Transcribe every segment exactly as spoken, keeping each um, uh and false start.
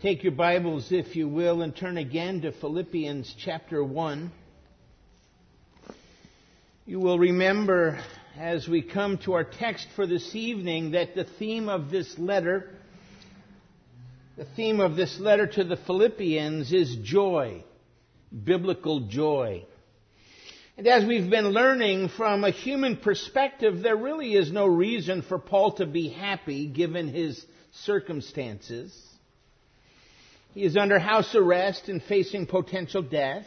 Take your Bibles, if you will, and turn again to Philippians chapter one. You will remember as we come to our text for this evening that the theme of this letter, the theme of this letter to the Philippians is joy, biblical joy. And as we've been learning from a human perspective, there really is no reason for Paul to be happy given his circumstances. He is under house arrest and facing potential death.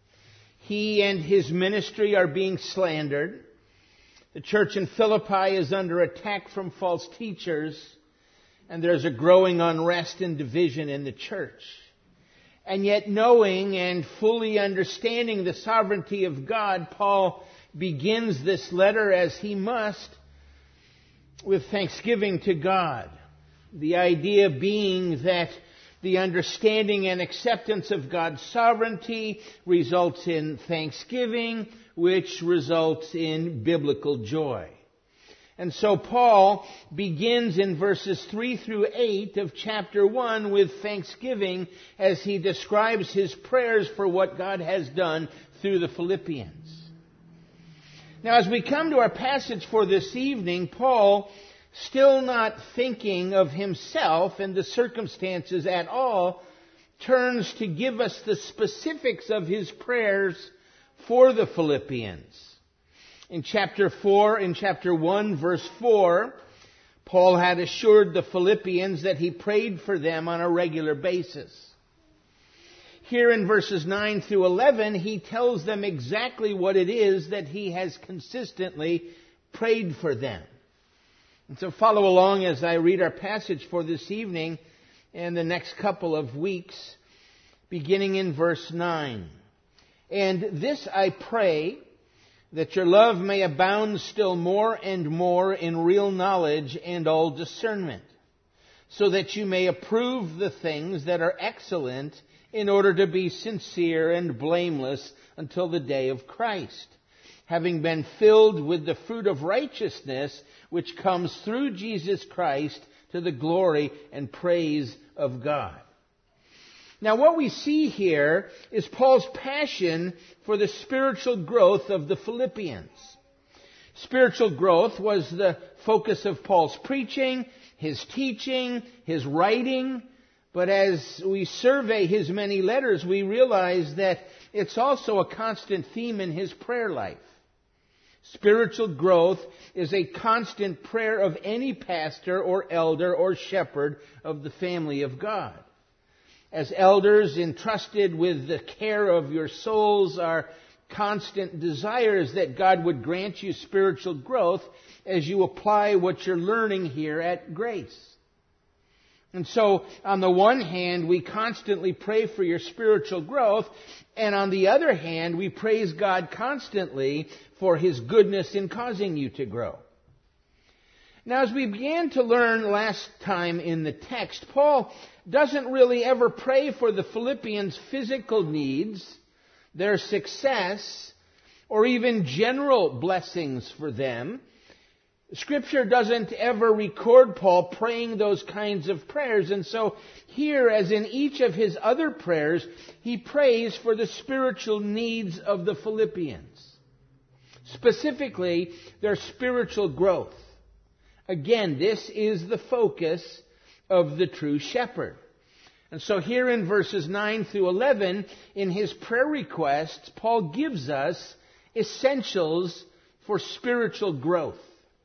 He and his ministry are being slandered. The church in Philippi is under attack from false teachers, and there's a growing unrest and division in the church. And yet, knowing and fully understanding the sovereignty of God, Paul begins this letter, as he must, with thanksgiving to God. The idea being that the understanding and acceptance of God's sovereignty results in thanksgiving, which results in biblical joy. And so Paul begins in verses three through eight of chapter one with thanksgiving as he describes his prayers for what God has done through the Philippians. Now, as we come to our passage for this evening, Paul, still not thinking of himself and the circumstances at all, turns to give us the specifics of his prayers for the Philippians. In chapter four, in chapter one, verse four, Paul had assured the Philippians that he prayed for them on a regular basis. Here in verses nine through eleven, he tells them exactly what it is that he has consistently prayed for them. And so follow along as I read our passage for this evening and the next couple of weeks, beginning in verse nine. And this I pray, that your love may abound still more and more in real knowledge and all discernment, so that you may approve the things that are excellent, in order to be sincere and blameless until the day of Christ, having been filled with the fruit of righteousness, which comes through Jesus Christ to the glory and praise of God. Now, what we see here is Paul's passion for the spiritual growth of the Philippians. Spiritual growth was the focus of Paul's preaching, his teaching, his writing. But as we survey his many letters, we realize that it's also a constant theme in his prayer life. Spiritual growth is a constant prayer of any pastor or elder or shepherd of the family of God. As elders entrusted with the care of your souls, our constant desire is that God would grant you spiritual growth as you apply what you're learning here at Grace. And so, on the one hand, we constantly pray for your spiritual growth, and on the other hand, we praise God constantly for His goodness in causing you to grow. Now, as we began to learn last time in the text, Paul doesn't really ever pray for the Philippians' physical needs, their success, or even general blessings for them. Scripture doesn't ever record Paul praying those kinds of prayers. And so here, as in each of his other prayers, he prays for the spiritual needs of the Philippians. Specifically, their spiritual growth. Again, this is the focus of the true shepherd. And so here in verses nine through eleven, in his prayer requests, Paul gives us essentials for spiritual growth.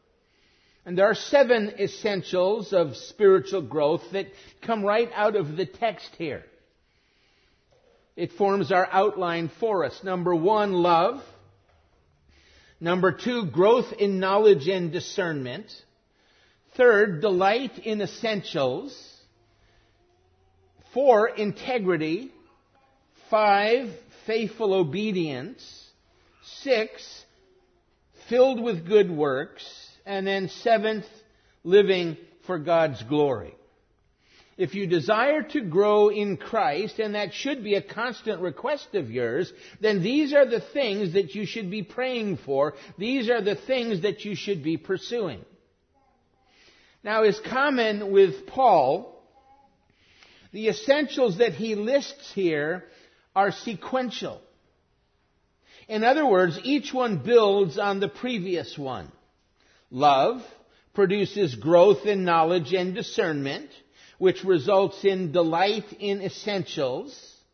And there are seven essentials of spiritual growth that come right out of the text here. It forms our outline for us. Number one, love. Number two, growth in knowledge and discernment. Third, delight in essentials. Four, integrity. Five, faithful obedience. Six, filled with good works. And then seventh, living for God's glory. If you desire to grow in Christ, and that should be a constant request of yours, then these are the things that you should be praying for. These are the things that you should be pursuing. Now, as common with Paul, The essentials that he lists here are sequential. In other words, each one builds on the previous one. Love produces growth in knowledge and discernment, which results in delight in essentials,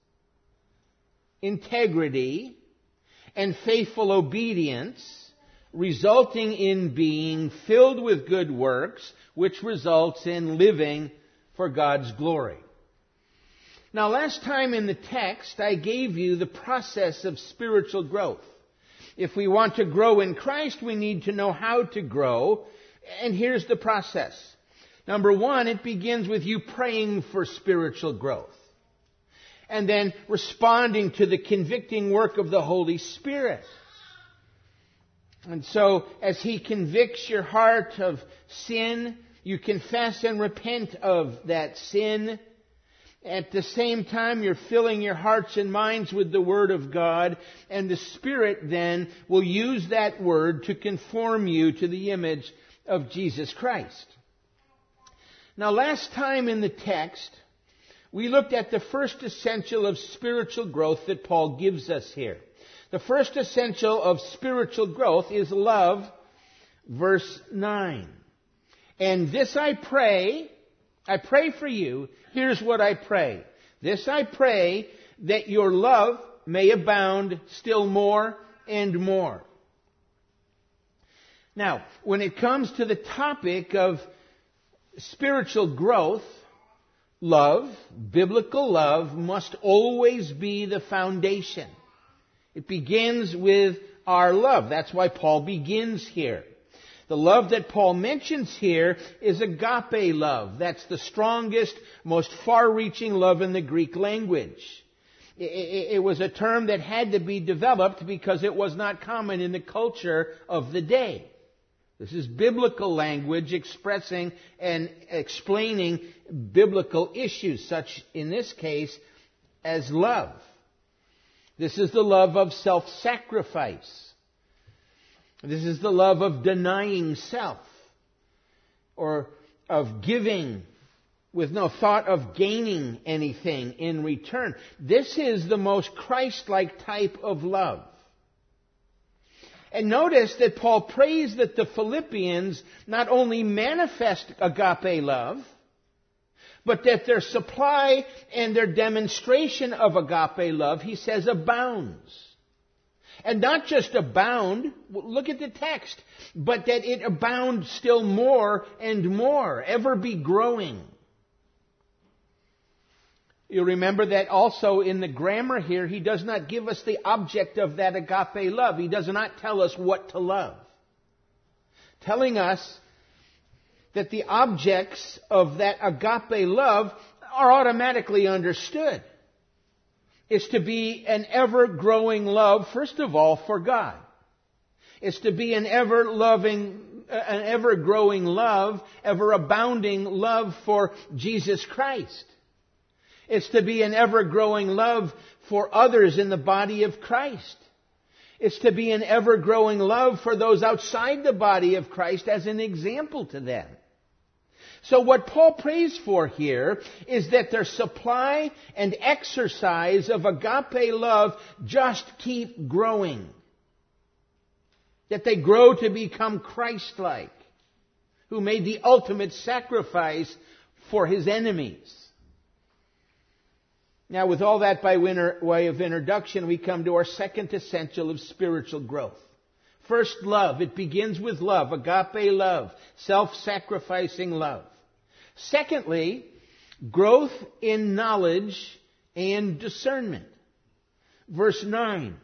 integrity, and faithful obedience, resulting in being filled with good works, which results in living for God's glory. Now, last time in the text, I gave you the process of spiritual growth. If we want to grow in Christ, we need to know how to grow. And here's the process. Number one, it begins with you praying for spiritual growth. And then responding to the convicting work of the Holy Spirit. And so, as He convicts your heart of sin, you confess and repent of that sin. At the same time, you're filling your hearts and minds with the Word of God, and the Spirit then will use that Word to conform you to the image of Jesus Christ. Now, last time in the text, we looked at the first essential of spiritual growth that Paul gives us here. The first essential of spiritual growth is love, verse nine. And this I pray, I pray for you. Here's what I pray. This I pray, that your love may abound still more and more. Now, when it comes to the topic of spiritual growth, love, biblical love, must always be the foundation. It begins with our love. That's why Paul begins here. The love that Paul mentions here is agape love. That's the strongest, most far-reaching love in the Greek language. It was a term that had to be developed because it was not common in the culture of the day. This is biblical language expressing and explaining biblical issues, such in this case as love. This is the love of self-sacrifice. This is the love of denying self, or of giving with no thought of gaining anything in return. This is the most Christ-like type of love. And notice that Paul prays that the Philippians not only manifest agape love, but that their supply and their demonstration of agape love, he says, abounds. And not just abound, look at the text, but that it abound still more and more, ever be growing. You remember that also in the grammar here, he does not give us the object of that agape love. He does not tell us what to love. Telling us that the objects of that agape love are automatically understood. It's to be an ever-growing love, first of all, for God. It's to be an ever-loving, an ever-growing love, ever-abounding love for Jesus Christ. It's to be an ever-growing love for others in the body of Christ. It's to be an ever-growing love for those outside the body of Christ as an example to them. So what Paul prays for here is that their supply and exercise of agape love just keep growing. That they grow to become Christ-like, who made the ultimate sacrifice for His enemies. Now, with all that by way of introduction, we come to our second essential of spiritual growth. First, love. It begins with love, agape love, self-sacrificing love. Secondly, growth in knowledge and discernment. Verse nine.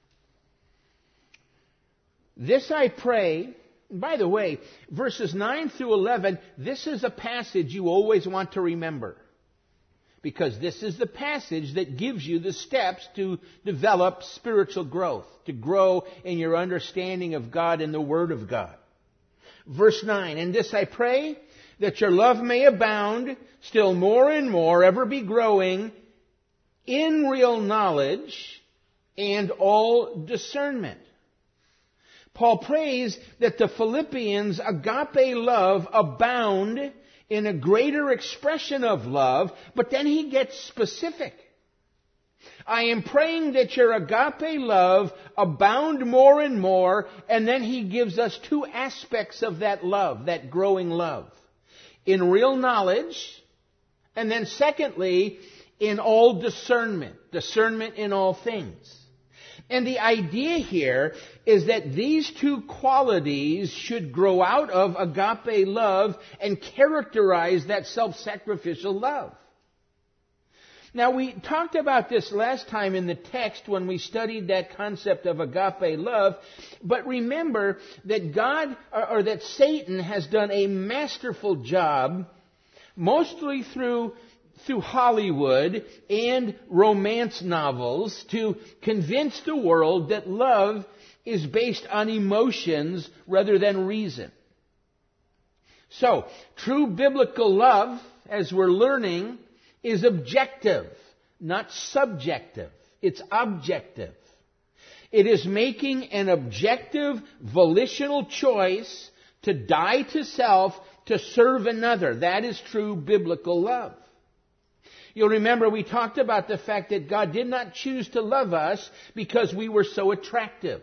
This I pray. By the way, verses nine through eleven, this is a passage you always want to remember. Because this is the passage that gives you the steps to develop spiritual growth, to grow in your understanding of God and the Word of God. Verse nine, and this I pray, that your love may abound still more and more, ever be growing in real knowledge and all discernment. Paul prays that the Philippians' agape love abound in a greater expression of love, but then he gets specific. I am praying that your agape love abound more and more, and then he gives us two aspects of that love, that growing love. In real knowledge, and then secondly, in all discernment. Discernment in all things. And the idea here is that these two qualities should grow out of agape love and characterize that self-sacrificial love. Now, we talked about this last time in the text when we studied that concept of agape love, but remember that God, or, or that Satan has done a masterful job, mostly through through Hollywood and romance novels, to convince the world that love is based on emotions rather than reason. So, true biblical love, as we're learning, is objective, not subjective. It's objective. It is making an objective, volitional choice to die to self to serve another. That is true biblical love. You'll remember we talked about the fact that God did not choose to love us because we were so attractive.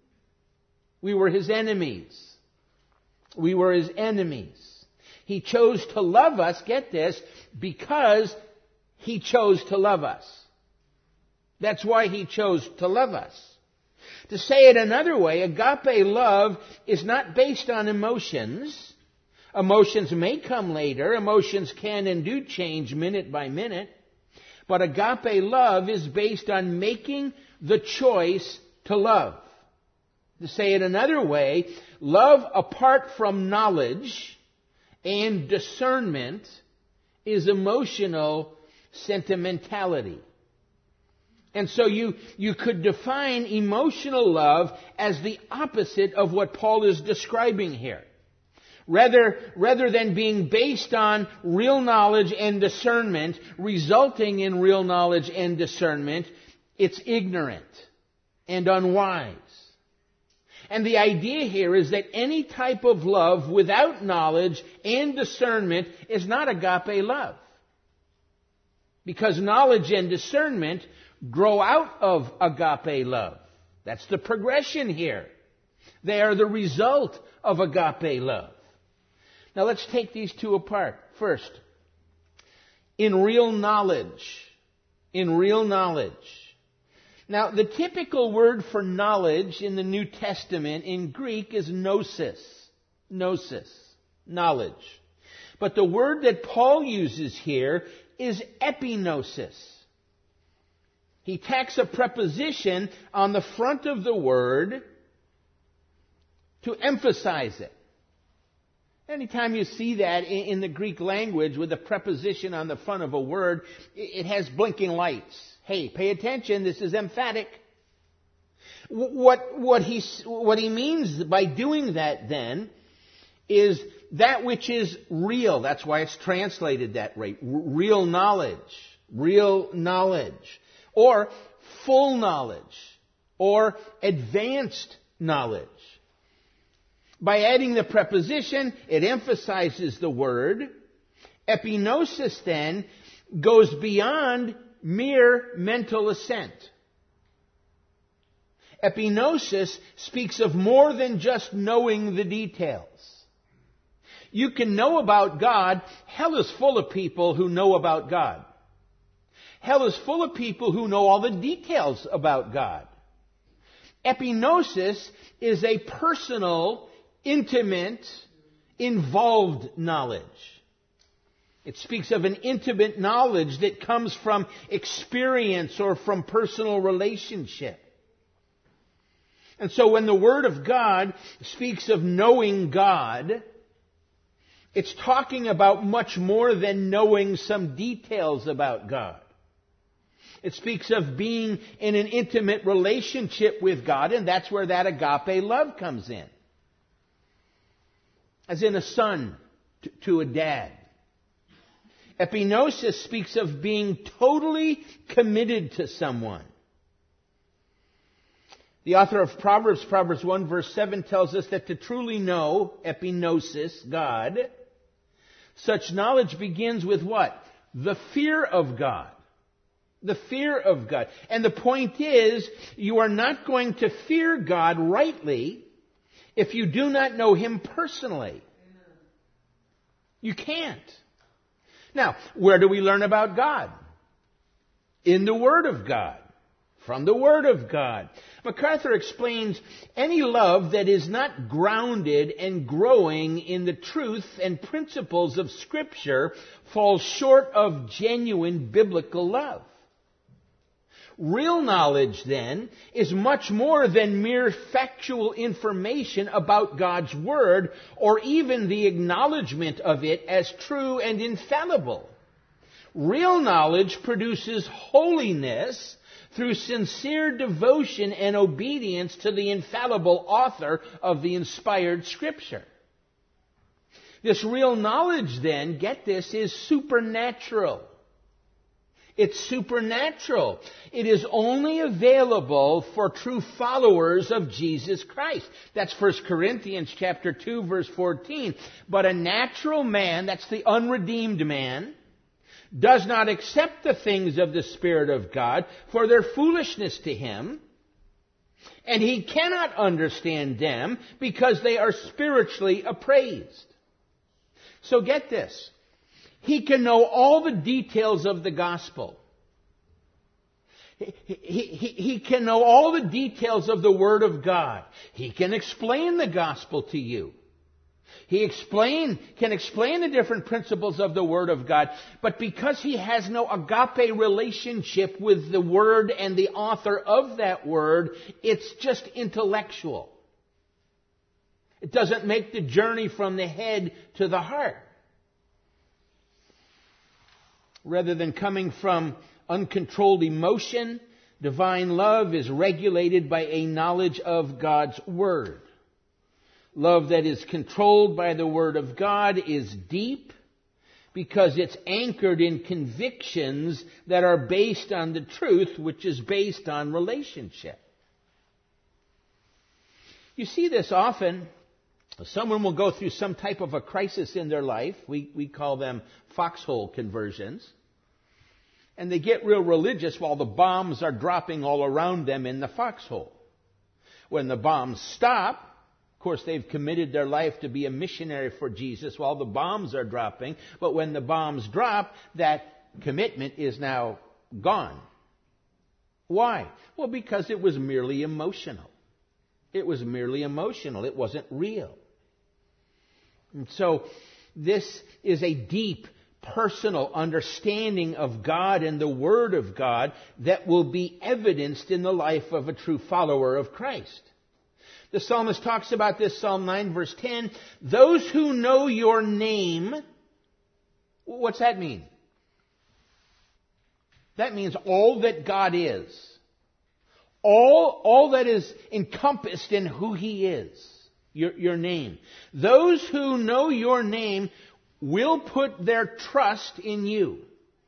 We were His enemies. We were His enemies. He chose to love us, get this, because He chose to love us. That's why He chose to love us. To say it another way, agape love is not based on emotions. Emotions may come later. Emotions can and do change minute by minute. But agape love is based on making the choice to love. To say it another way, love apart from knowledge and discernment is emotional sentimentality. And so you, you could define emotional love as the opposite of what Paul is describing here. Rather, rather than being based on real knowledge and discernment, resulting in real knowledge and discernment, it's ignorant and unwise. And the idea here is that any type of love without knowledge and discernment is not agape love. Because knowledge and discernment grow out of agape love. That's the progression here. They are the result of agape love. Now let's take these two apart. First, in real knowledge. In real knowledge. Now, the typical word for knowledge in the New Testament in Greek is gnosis. Gnosis. Knowledge. But the word that Paul uses here is epignosis. He tacks a preposition on the front of the word to emphasize it. Anytime you see that in the Greek language with a preposition on the front of a word, it has blinking lights. Hey, pay attention, this is emphatic. What, what, he, what he means by doing that then is that which is real. That's why it's translated that way. Real knowledge. Real knowledge. Or full knowledge. Or advanced knowledge. By adding the preposition, it emphasizes the word. Epignosis then goes beyond mere mental assent. Epignosis speaks of more than just knowing the details. You can know about God. Hell is full of people who know about God. Hell is full of people who know all the details about God. Epignosis is a personal, intimate, involved knowledge. It speaks of an intimate knowledge that comes from experience or from personal relationship. And so when the Word of God speaks of knowing God, it's talking about much more than knowing some details about God. It speaks of being in an intimate relationship with God, and that's where that agape love comes in. As in a son to, to a dad. Epignosis speaks of being totally committed to someone. The author of Proverbs, Proverbs one verse seven tells us that to truly know, epignosis, God, Such knowledge begins with what? The fear of God. The fear of God. And the point is, you are not going to fear God rightly if you do not know Him personally. You can't. Now, where do we learn about God? In the Word of God. From the Word of God. MacArthur explains, any love that is not grounded and growing in the truth and principles of Scripture falls short of genuine biblical love. Real knowledge, then, is much more than mere factual information about God's Word, or even the acknowledgement of it as true and infallible. Real knowledge produces holiness through sincere devotion and obedience to the infallible author of the inspired Scripture. This real knowledge, then, get this, is supernatural. It's supernatural. It is only available for true followers of Jesus Christ. That's First Corinthians chapter two, verse fourteen. But a natural man, that's the unredeemed man, does not accept the things of the Spirit of God, for their foolishness to him, and he cannot understand them because they are spiritually appraised. So get this. He can know all the details of the gospel. He, he, he, he can know all the details of the Word of God. He can explain the gospel to you. He explain, can explain the different principles of the Word of God, but because he has no agape relationship with the Word and the author of that Word, it's just intellectual. It doesn't make the journey from the head to the heart. Rather than coming from uncontrolled emotion, divine love is regulated by a knowledge of God's Word. Love that is controlled by the Word of God is deep because it's anchored in convictions that are based on the truth, which is based on relationship. You see this often. Someone will go through some type of a crisis in their life. We, we call them foxhole conversions. And they get real religious while the bombs are dropping all around them in the foxhole. When the bombs stop, of course, they've committed their life to be a missionary for Jesus while the bombs are dropping. But when the bombs drop, that commitment is now gone. Why? Well, because it was merely emotional. It was merely emotional. It wasn't real. And so this is a deep, personal understanding of God and the Word of God that will be evidenced in the life of a true follower of Christ. The psalmist talks about this, Psalm nine, verse ten. Those who know your name, what's that mean? That means all that God is. All, all that is encompassed in who He is. Your, your name. Those who know your name will put their trust in you.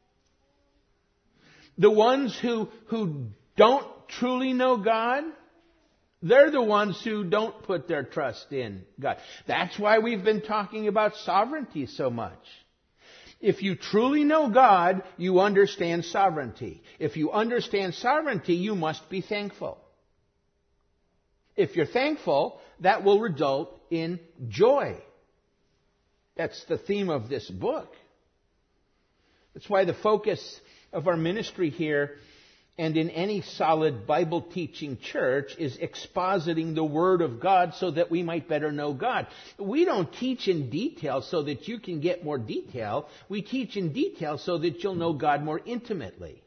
The ones who, who don't truly know God, they're the ones who don't put their trust in God. That's why we've been talking about sovereignty so much. If you truly know God, you understand sovereignty. If you understand sovereignty, you must be thankful. If you're thankful, that will result in joy. That's the theme of this book. That's why the focus of our ministry here and in any solid Bible teaching church is expositing the Word of God so that we might better know God. We don't teach in detail so that you can get more detail. We teach in detail so that you'll know God more intimately.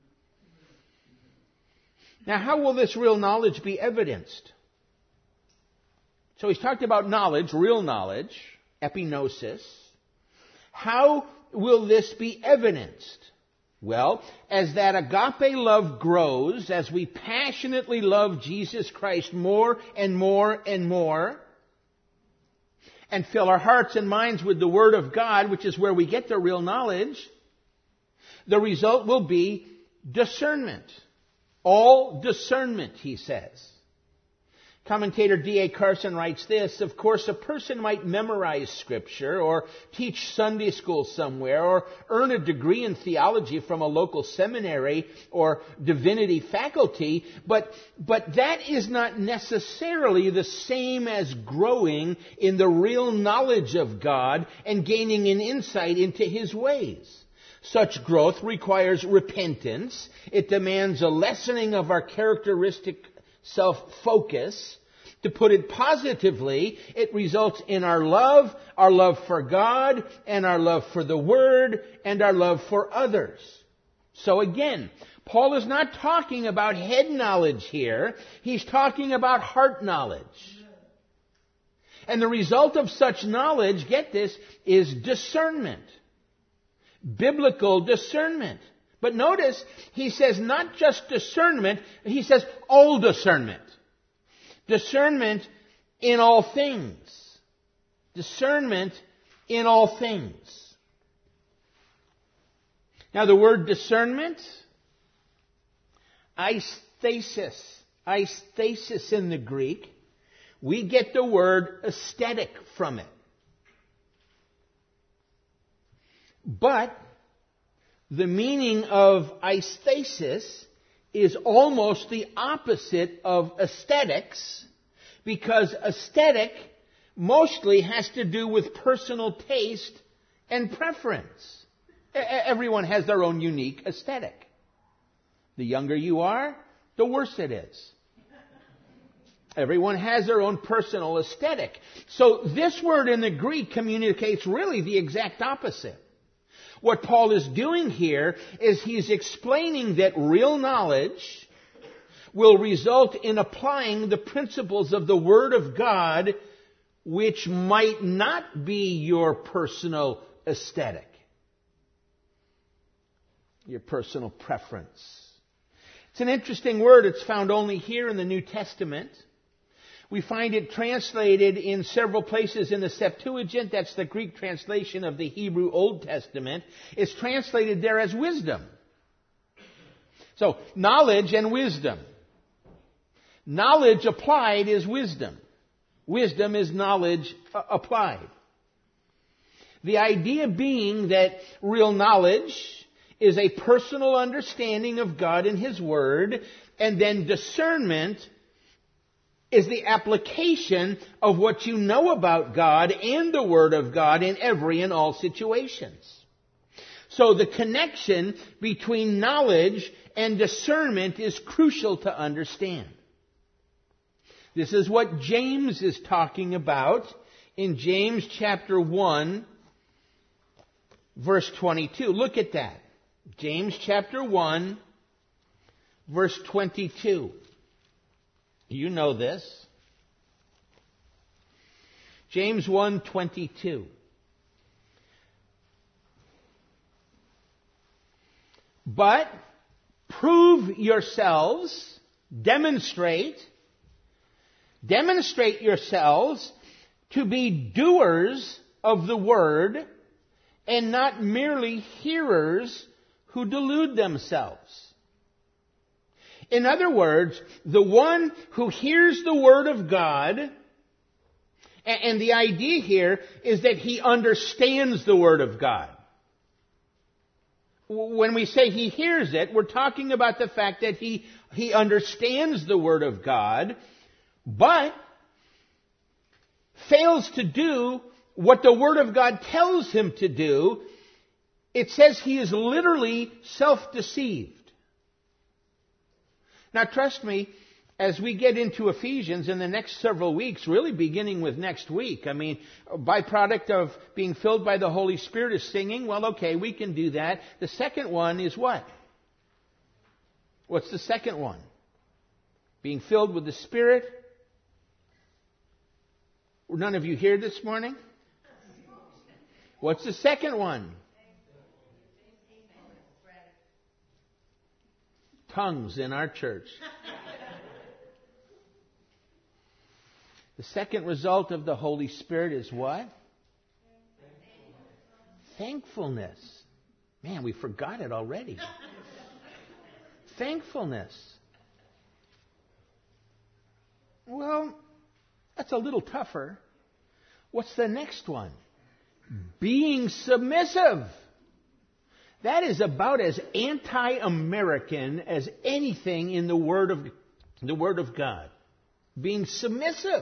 Now, how will this real knowledge be evidenced? So he's talked about knowledge, real knowledge, epignosis. How will this be evidenced? Well, as that agape love grows, as we passionately love Jesus Christ more and more and more, and fill our hearts and minds with the Word of God, which is where we get the real knowledge, the result will be discernment. All discernment, he says. Commentator D A Carson writes this: of course, a person might memorize Scripture or teach Sunday school somewhere or earn a degree in theology from a local seminary or divinity faculty, but, but that is not necessarily the same as growing in the real knowledge of God and gaining an insight into His ways. Such growth requires repentance. It demands a lessening of our characteristic self-focus. To put it positively, it results in our love, our love for God, and our love for the Word, and our love for others. So again, Paul is not talking about head knowledge here. He's talking about heart knowledge. And the result of such knowledge, get this, is discernment. Biblical discernment. But notice, he says not just discernment, he says all discernment. Discernment in all things. Discernment in all things. Now the word discernment, aesthesis, aesthesis in the Greek, we get the word aesthetic from it. But the meaning of aesthesis is almost the opposite of aesthetics, because aesthetic mostly has to do with personal taste and preference. Everyone has their own unique aesthetic. The younger you are, the worse it is. Everyone has their own personal aesthetic. So this word in the Greek communicates really the exact opposite. What Paul is doing here is he's explaining that real knowledge will result in applying the principles of the Word of God, which might not be your personal aesthetic, your personal preference. It's an interesting word. It's found only here in the New Testament. We find it translated in several places in the Septuagint. That's the Greek translation of the Hebrew Old Testament. It's translated there as wisdom. So, knowledge and wisdom. Knowledge applied is wisdom. Wisdom is knowledge applied. The idea being that real knowledge is a personal understanding of God and His Word, and then discernment is the application of what you know about God and the Word of God in every and all situations. So the connection between knowledge and discernment is crucial to understand. This is what James is talking about in James chapter one, verse twenty-two. Look at that. James chapter one, verse twenty-two. You know this. James one twenty-two. But prove yourselves, demonstrate, demonstrate yourselves to be doers of the word and not merely hearers who delude themselves. In other words, the one who hears the Word of God, and the idea here is that he understands the Word of God. When we say he hears it, we're talking about the fact that he, he understands the Word of God, but fails to do what the Word of God tells him to do. It says he is literally self-deceived. Now trust me, as we get into Ephesians in the next several weeks, really beginning with next week, I mean, a byproduct of being filled by the Holy Spirit is singing. Well, okay, we can do that. The second one is what? What's the second one? Being filled with the Spirit. Were none of you here this morning? What's the second one? Tongues in our church. The second result of the Holy Spirit is what? Thankfulness. Man, we forgot it already. Thankfulness. Well, that's a little tougher. What's the next one? Being submissive. That is about as anti-American as anything in the Word of the Word of God. Being submissive.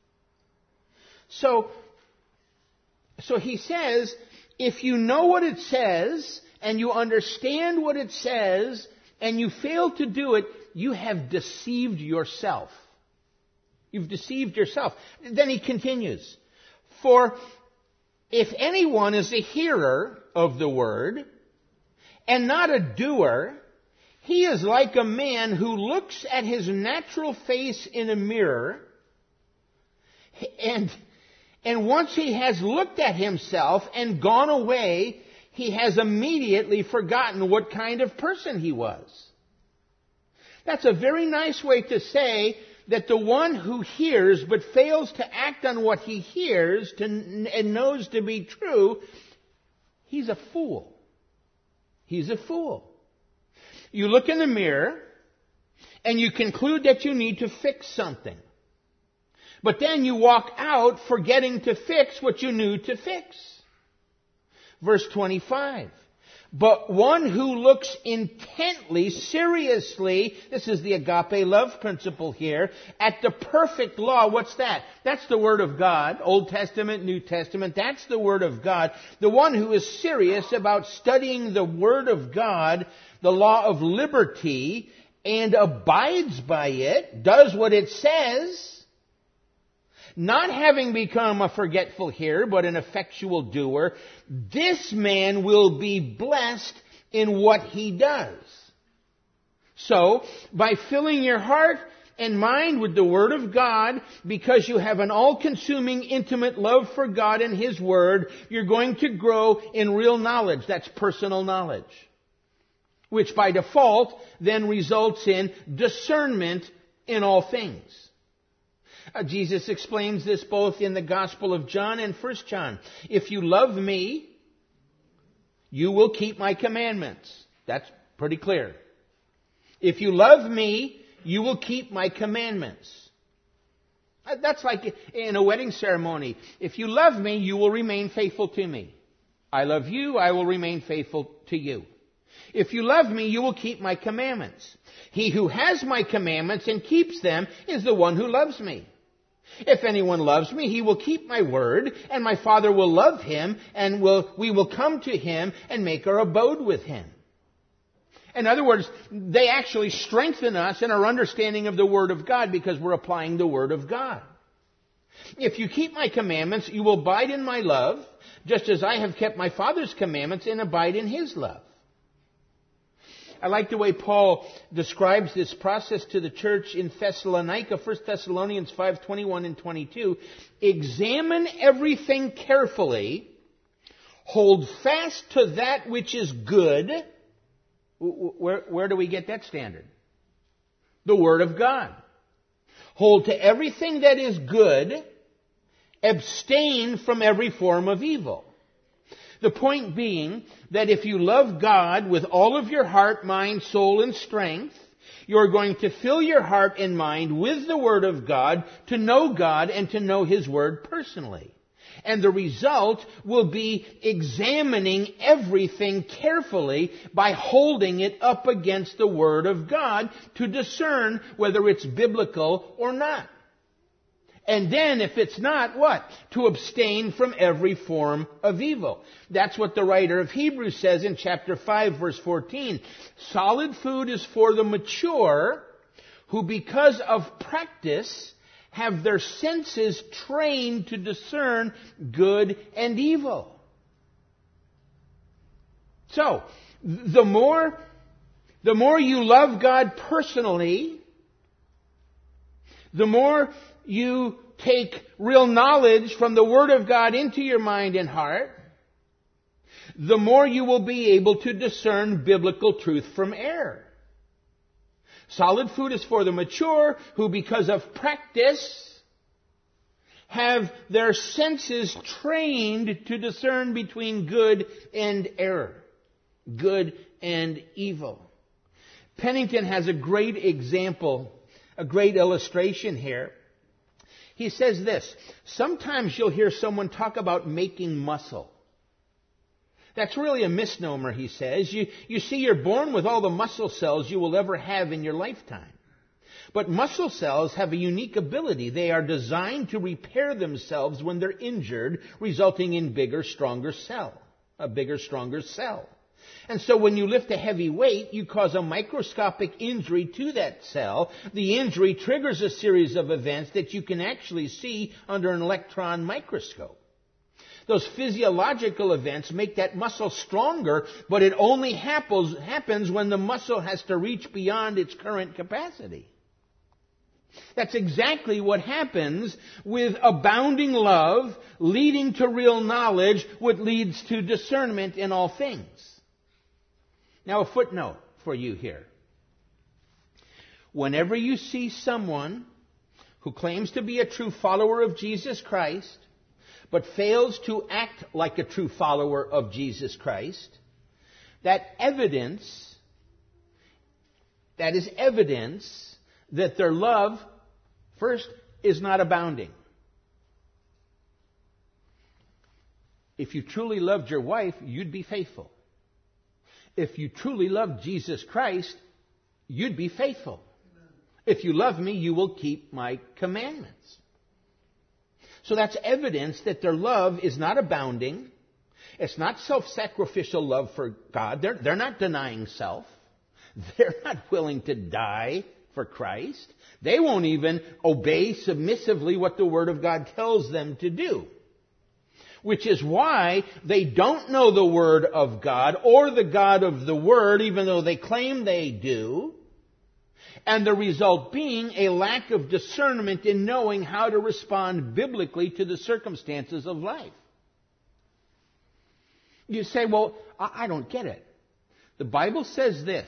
So, so he says, if you know what it says, and you understand what it says, and you fail to do it, you have deceived yourself. You've deceived yourself. Then he continues, for if anyone is a hearer of the word, and not a doer, he is like a man who looks at his natural face in a mirror, and, and once he has looked at himself and gone away, he has immediately forgotten what kind of person he was. That's a very nice way to say that the one who hears but fails to act on what he hears to, and knows to be true, he's a fool. He's a fool. You look in the mirror and you conclude that you need to fix something. But then you walk out forgetting to fix what you knew to fix. Verse twenty-five. But one who looks intently, seriously, this is the agape love principle here, at the perfect law. What's that? That's the Word of God. Old Testament, New Testament. That's the Word of God. The one who is serious about studying the Word of God, the law of liberty, and abides by it, does what it says, not having become a forgetful hearer, but an effectual doer, this man will be blessed in what he does. So, by filling your heart and mind with the Word of God, because you have an all-consuming, intimate love for God and His Word, you're going to grow in real knowledge. That's personal knowledge. Which by default then results in discernment in all things. Uh, Jesus explains this both in the Gospel of John and First John. If you love me, you will keep my commandments. That's pretty clear. If you love me, you will keep my commandments. Uh, that's like in a wedding ceremony. If you love me, you will remain faithful to me. I love you, I will remain faithful to you. If you love me, you will keep my commandments. He who has my commandments and keeps them is the one who loves me. If anyone loves me, he will keep my word, and my Father will love him, and will, we will come to him and make our abode with him. In other words, they actually strengthen us in our understanding of the Word of God because we're applying the Word of God. If you keep my commandments, you will abide in my love, just as I have kept my Father's commandments and abide in His love. I like the way Paul describes this process to the church in Thessalonica, First Thessalonians five, twenty-one and twenty-two. Examine everything carefully, hold fast to that which is good. Where, where do we get that standard? The Word of God. Hold to everything that is good, abstain from every form of evil. The point being that if you love God with all of your heart, mind, soul, and strength, you're going to fill your heart and mind with the Word of God to know God and to know His Word personally. And the result will be examining everything carefully by holding it up against the Word of God to discern whether it's biblical or not. And then, if it's not, what? To abstain from every form of evil. That's what the writer of Hebrews says in chapter five, verse fourteen. Solid food is for the mature, who because of practice have their senses trained to discern good and evil. So, the more, the more you love God personally, the more you take real knowledge from the Word of God into your mind and heart, the more you will be able to discern biblical truth from error. Solid food is for the mature, who because of practice have their senses trained to discern between good and error, good and evil. Pennington has a great example, a great illustration here. He says this, sometimes you'll hear someone talk about making muscle. That's really a misnomer, he says. You, you see, you're born with all the muscle cells you will ever have in your lifetime. But muscle cells have a unique ability. They are designed to repair themselves when they're injured, resulting in bigger, stronger cell. A bigger, stronger cell. And so when you lift a heavy weight, you cause a microscopic injury to that cell. The injury triggers a series of events that you can actually see under an electron microscope. Those physiological events make that muscle stronger, but it only happens, happens when the muscle has to reach beyond its current capacity. That's exactly what happens with abounding love, leading to real knowledge, which leads to discernment in all things. Now, a footnote for you here. Whenever you see someone who claims to be a true follower of Jesus Christ, but fails to act like a true follower of Jesus Christ, that evidence, that is evidence that their love, first, is not abounding. If you truly loved your wife, you'd be faithful. If you truly loved Jesus Christ, you'd be faithful. If you love me, you will keep my commandments. So that's evidence that their love is not abounding. It's not self-sacrificial love for God. They're, they're not denying self. They're not willing to die for Christ. They won't even obey submissively what the Word of God tells them to do. Which is why they don't know the Word of God or the God of the Word, even though they claim they do. And the result being a lack of discernment in knowing how to respond biblically to the circumstances of life. You say, well, I don't get it. The Bible says this.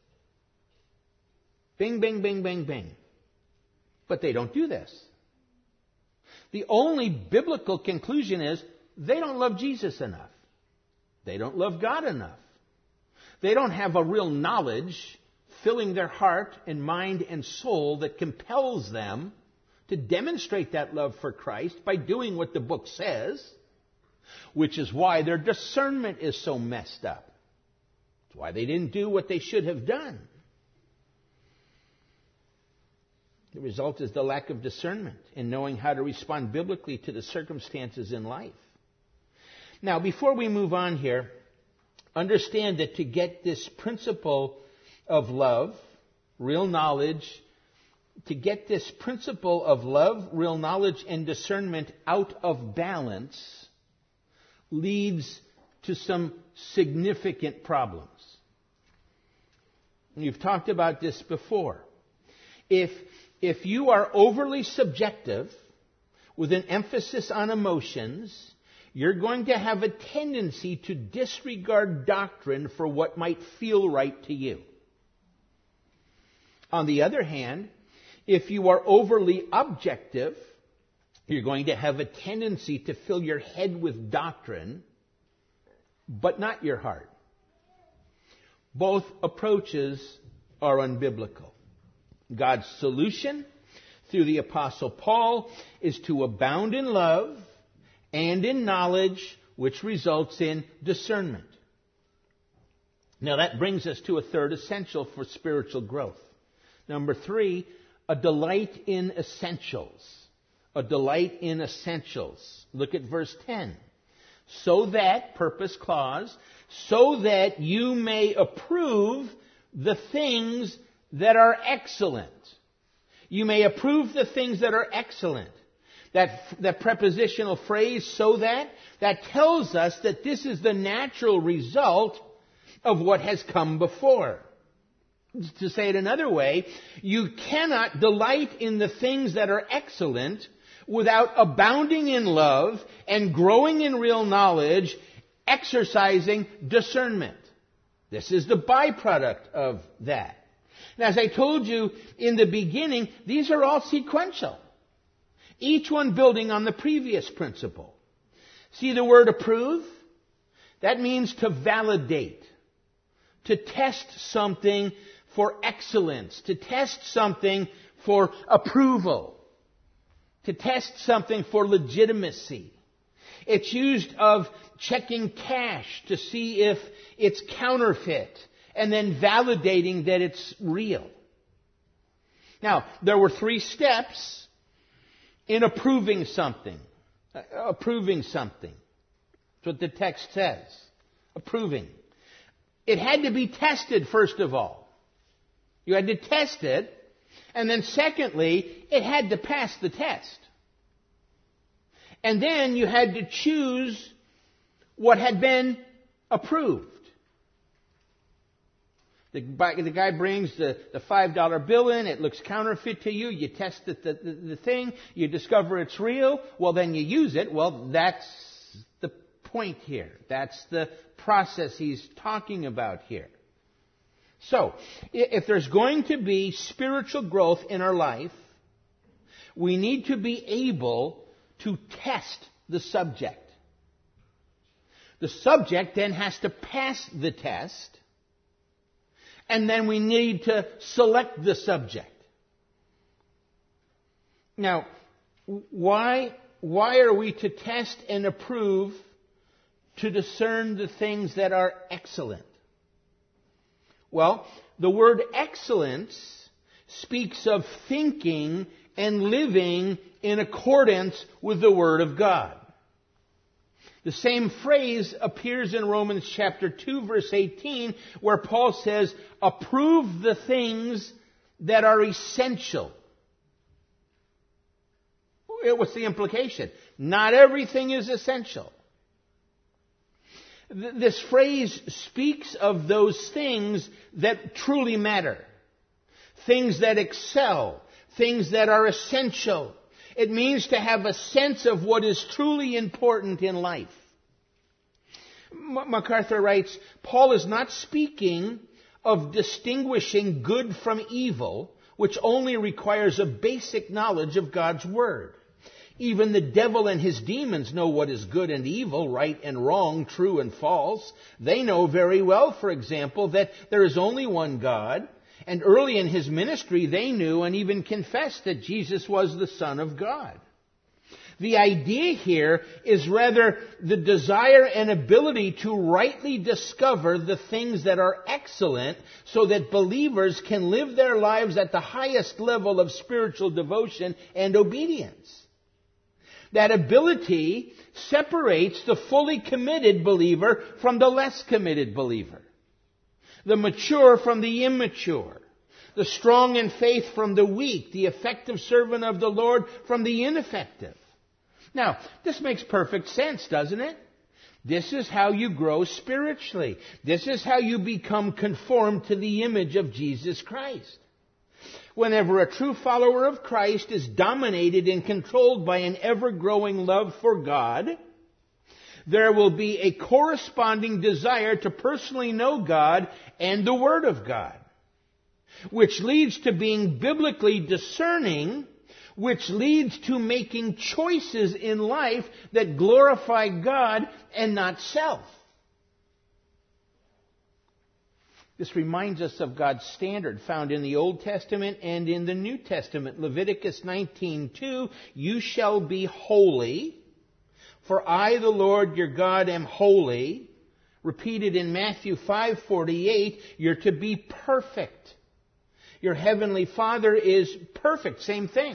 Bing, bing, bing, bing, bing. But they don't do this. The only biblical conclusion is they don't love Jesus enough. They don't love God enough. They don't have a real knowledge filling their heart and mind and soul that compels them to demonstrate that love for Christ by doing what the book says, which is why their discernment is so messed up. It's why they didn't do what they should have done. The result is the lack of discernment in knowing how to respond biblically to the circumstances in life. Now, before we move on here, understand that to get this principle of love, real knowledge, to get this principle of love, real knowledge, and discernment out of balance leads to some significant problems. You've talked about this before. If, if you are overly subjective with an emphasis on emotions, you're going to have a tendency to disregard doctrine for what might feel right to you. On the other hand, if you are overly objective, you're going to have a tendency to fill your head with doctrine, but not your heart. Both approaches are unbiblical. God's solution through the Apostle Paul is to abound in love and in knowledge, which results in discernment. Now that brings us to a third essential for spiritual growth. Number three, a delight in essentials. A delight in essentials. Look at verse ten. So that, purpose clause, so that you may approve the things that are excellent. You may approve the things that are excellent. That, that prepositional phrase, so that, that tells us that this is the natural result of what has come before. To say it another way, you cannot delight in the things that are excellent without abounding in love and growing in real knowledge, exercising discernment. This is the byproduct of that. And as I told you in the beginning, these are all sequential. Each one building on the previous principle. See the word approve? That means to validate, to test something for excellence, to test something for approval. to test something for legitimacy. It's used of checking cash to see if it's counterfeit and then validating that it's real. Now, there were three steps in approving something. Uh, approving something. That's what the text says. Approving. It had to be tested, first of all. You had to test it. And then secondly, it had to pass the test. And then you had to choose what had been approved. The, the guy brings the, the five dollar bill in. It looks counterfeit to you. You test the, the, the, the thing. You discover it's real. Well, then you use it. Well, that's the point here. That's the process he's talking about here. So, if there's going to be spiritual growth in our life, we need to be able to test the subject. The subject then has to pass the test, and then we need to select the subject. Now, why, why are we to test and approve to discern the things that are excellent? Well, the word excellence speaks of thinking and living in accordance with the Word of God. The same phrase appears in Romans chapter two, verse eighteen, where Paul says, approve the things that are essential. What's the implication? Not everything is essential. This phrase speaks of those things that truly matter. Things that excel. Things that are essential. It means to have a sense of what is truly important in life. M- MacArthur writes, Paul is not speaking of distinguishing good from evil, which only requires a basic knowledge of God's Word. Even the devil and his demons know what is good and evil, right and wrong, true and false. They know very well, for example, that there is only one God. And early in his ministry, they knew and even confessed that Jesus was the Son of God. The idea here is rather the desire and ability to rightly discover the things that are excellent so that believers can live their lives at the highest level of spiritual devotion and obedience. That ability separates the fully committed believer from the less committed believer. The mature from the immature. The strong in faith from the weak. The effective servant of the Lord from the ineffective. Now, this makes perfect sense, doesn't it? This is how you grow spiritually. This is how you become conformed to the image of Jesus Christ. Whenever a true follower of Christ is dominated and controlled by an ever-growing love for God, there will be a corresponding desire to personally know God and the Word of God, which leads to being biblically discerning, which leads to making choices in life that glorify God and not self. This reminds us of God's standard found in the Old Testament and in the New Testament. Leviticus nineteen two, you shall be holy, for I, the Lord your God, am holy. Repeated in Matthew five forty-eight, you're to be perfect. Your heavenly Father is perfect. Same thing.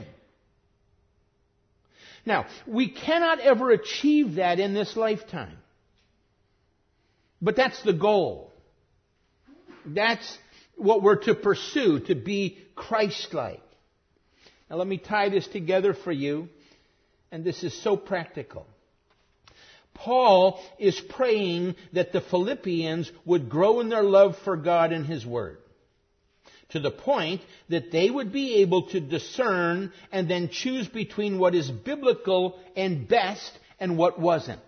Now, we cannot ever achieve that in this lifetime. But that's the goal. That's what we're to pursue, to be Christ-like. Now let me tie this together for you, and this is so practical. Paul is praying that the Philippians would grow in their love for God and His Word, to the point that they would be able to discern and then choose between what is biblical and best and what wasn't.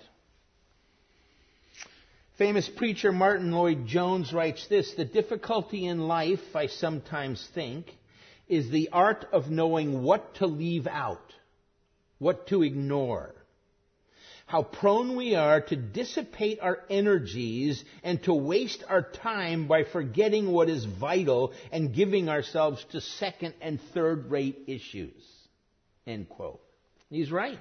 Famous preacher Martin Lloyd-Jones writes this, the difficulty in life, I sometimes think, is the art of knowing what to leave out, what to ignore. How prone we are to dissipate our energies and to waste our time by forgetting what is vital and giving ourselves to second and third rate issues. End quote. He's right.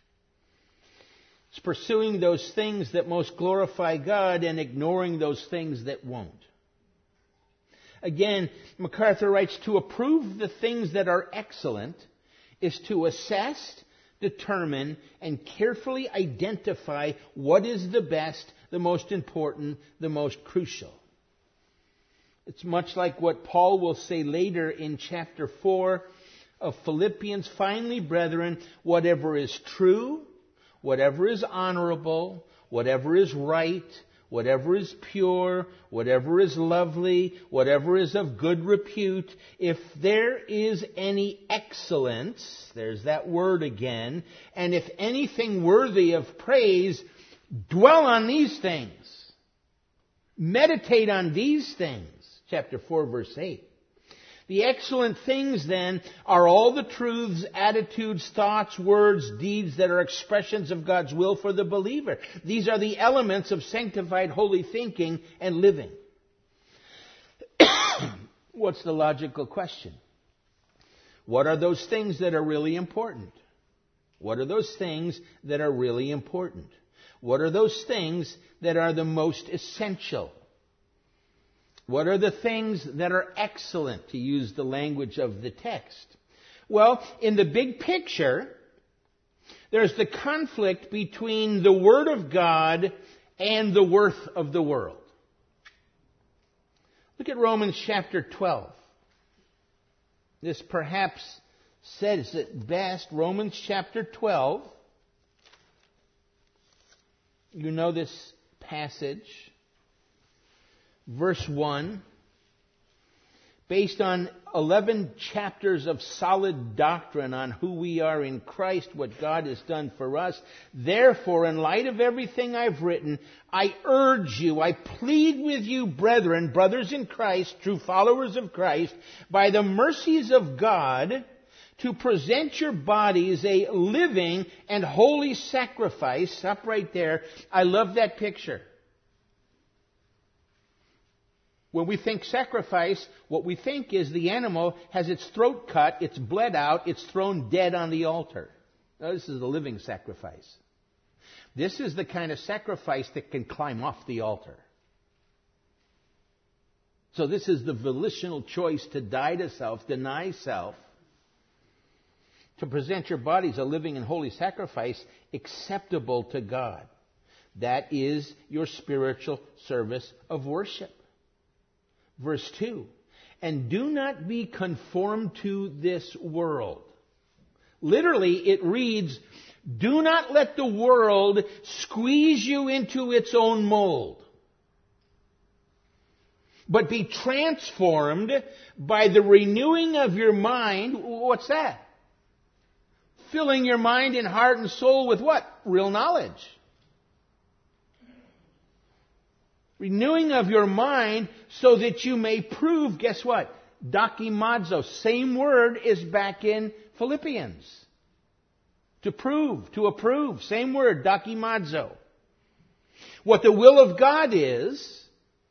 It's pursuing those things that most glorify God and ignoring those things that won't. Again, MacArthur writes, to approve the things that are excellent is to assess, determine, and carefully identify what is the best, the most important, the most crucial. It's much like what Paul will say later in chapter four of Philippians. Finally, brethren, whatever is true, whatever is honorable, whatever is right, whatever is pure, whatever is lovely, whatever is of good repute, if there is any excellence, there's that word again, and if anything worthy of praise, dwell on these things. Meditate on these things. Chapter four, verse eight. The excellent things, then, are all the truths, attitudes, thoughts, words, deeds that are expressions of God's will for the believer. These are the elements of sanctified, holy thinking and living. What's the logical question? What are those things that are really important? What are those things that are really important? What are those things that are the most essential? What are the things that are excellent, to use the language of the text? Well, in the big picture, there's the conflict between the Word of God and the worth of the world. Look at Romans chapter twelve. This perhaps says it best. Romans chapter twelve. You know this passage. Verse one, based on eleven chapters of solid doctrine on who we are in Christ, what God has done for us. Therefore, in light of everything I've written, I urge you, I plead with you, brethren, brothers in Christ, true followers of Christ, by the mercies of God, to present your bodies a living and holy sacrifice. Stop right there. I love that picture. When we think sacrifice, what we think is the animal has its throat cut, it's bled out, it's thrown dead on the altar. Now, this is a living sacrifice. This is the kind of sacrifice that can climb off the altar. So this is the volitional choice to die to self, deny self, to present your bodies a living and holy sacrifice acceptable to God. That is your spiritual service of worship. Verse two, and do not be conformed to this world. Literally, it reads, do not let the world squeeze you into its own mold, but be transformed by the renewing of your mind. What's that? Filling your mind and heart and soul with what? Real knowledge. Renewing of your mind so that you may prove, guess what? Dokimazo. Same word is back in Philippians. To prove, to approve. Same word, dokimazo. What the will of God is.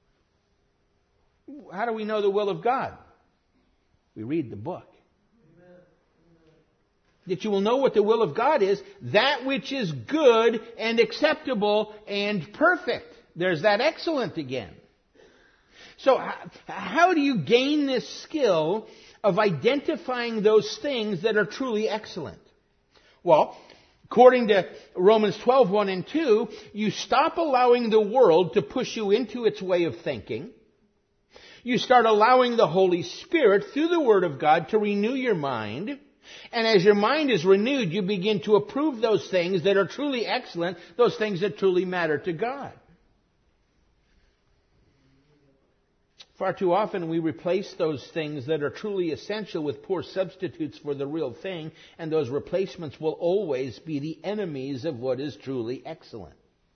How do we know the will of God? We read the book. That you will know what the will of God is. That which is good and acceptable and perfect. There's that excellent again. So how do you gain this skill of identifying those things that are truly excellent? Well, according to Romans twelve, one and two, you stop allowing the world to push you into its way of thinking. You start allowing the Holy Spirit, through the Word of God, to renew your mind. And as your mind is renewed, you begin to approve those things that are truly excellent, those things that truly matter to God. Far too often we replace those things that are truly essential with poor substitutes for the real thing, and those replacements will always be the enemies of what is truly excellent.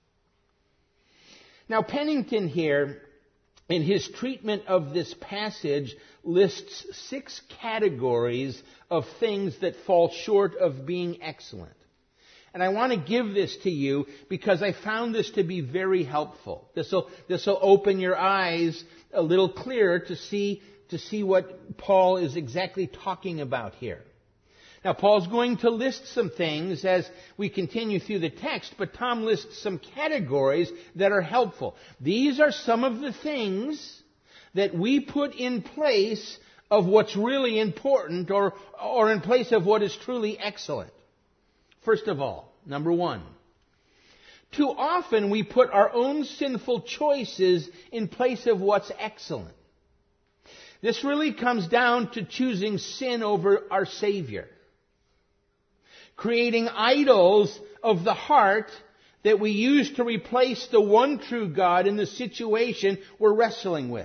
Now, Pennington here, in his treatment of this passage, lists six categories of things that fall short of being excellent. And I want to give this to you because I found this to be very helpful. This will this will open your eyes a little clearer to see to see what Paul is exactly talking about here. Now, Paul's going to list some things as we continue through the text, but Tom lists some categories that are helpful. These are some of the things that we put in place of what's really important, or, or in place of what is truly excellent. First of all, number one, too often we put our own sinful choices in place of what's excellent. This really comes down to choosing sin over our Savior. Creating idols of the heart that we use to replace the one true God in the situation we're wrestling with.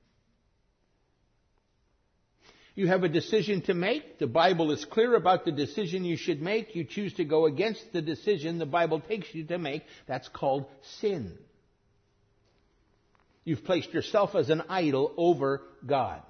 You have a decision to make. The Bible is clear about the decision you should make. You choose to go against the decision the Bible takes you to make. That's called sin. You've placed yourself as an idol over God.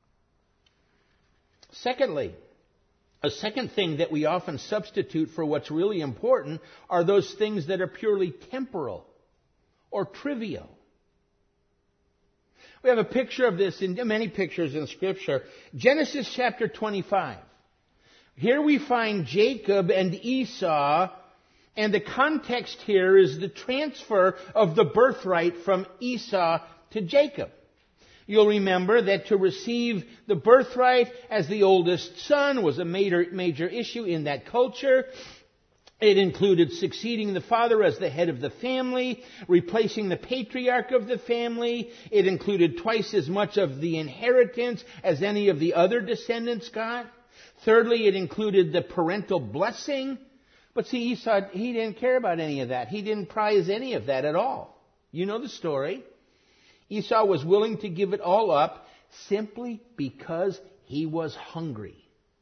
Secondly, a second thing that we often substitute for what's really important are those things that are purely temporal or trivial. We have a picture of this in many pictures in Scripture. Genesis chapter twenty-five. Here we find Jacob and Esau, and the context here is the transfer of the birthright from Esau to Jacob. You'll remember that to receive the birthright as the oldest son was a major, major issue in that culture. It included succeeding the father as the head of the family, replacing the patriarch of the family. It included twice as much of the inheritance as any of the other descendants got. Thirdly, it included the parental blessing. But see, Esau, he didn't care about any of that. He didn't prize any of that at all. You know the story. Esau was willing to give it all up simply because he was hungry.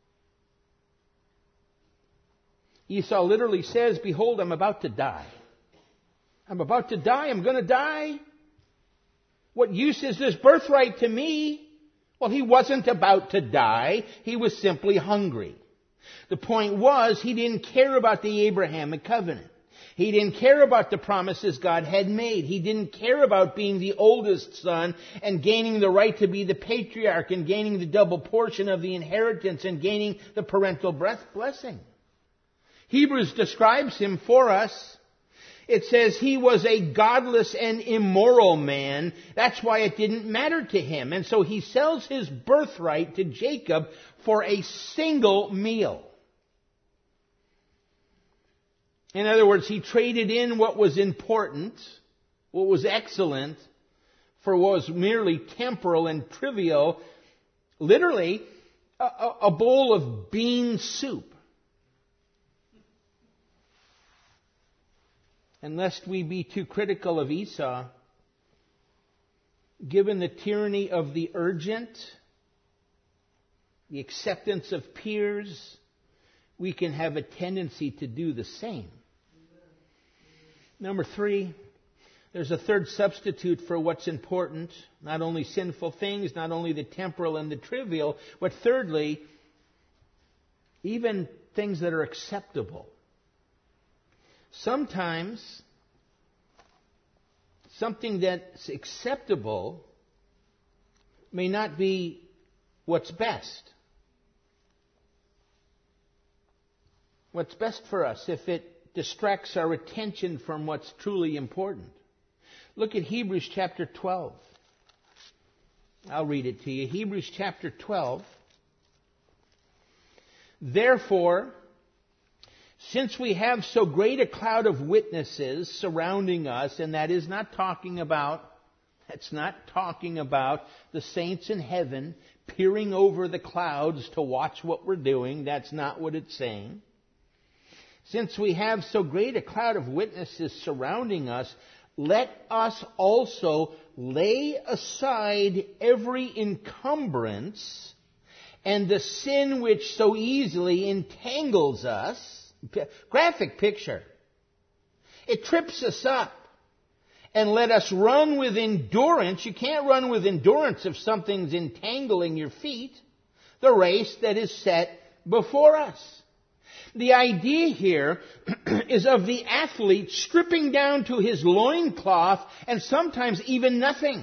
Esau literally says, "Behold, I'm about to die. I'm about to die. I'm going to die. What use is this birthright to me?" Well, he wasn't about to die. He was simply hungry. The point was, he didn't care about the Abrahamic covenant. He didn't care about the promises God had made. He didn't care about being the oldest son and gaining the right to be the patriarch and gaining the double portion of the inheritance and gaining the parental blessing. Hebrews describes him for us. It says he was a godless and immoral man. That's why it didn't matter to him. And so he sells his birthright to Jacob for a single meal. In other words, he traded in what was important, what was excellent, for what was merely temporal and trivial, literally a, a bowl of bean soup. And lest we be too critical of Esau, given the tyranny of the urgent, the acceptance of peers, we can have a tendency to do the same. Number three, there's a third substitute for what's important. Not only sinful things, not only the temporal and the trivial, but thirdly, even things that are acceptable. Sometimes, something that's acceptable may not be what's best. What's best for us if it distracts our attention from what's truly important. Look at Hebrews chapter twelve. I'll read it to you. Hebrews chapter twelve. Therefore, since we have so great a cloud of witnesses surrounding us, and that is not talking about, that's not talking about the saints in heaven peering over the clouds to watch what we're doing. That's not what it's saying. Since we have so great a cloud of witnesses surrounding us, let us also lay aside every encumbrance and the sin which so easily entangles us. Graphic picture. It trips us up. And let us run with endurance. You can't run with endurance if something's entangling your feet. The race that is set before us. The idea here is of the athlete stripping down to his loincloth and sometimes even nothing.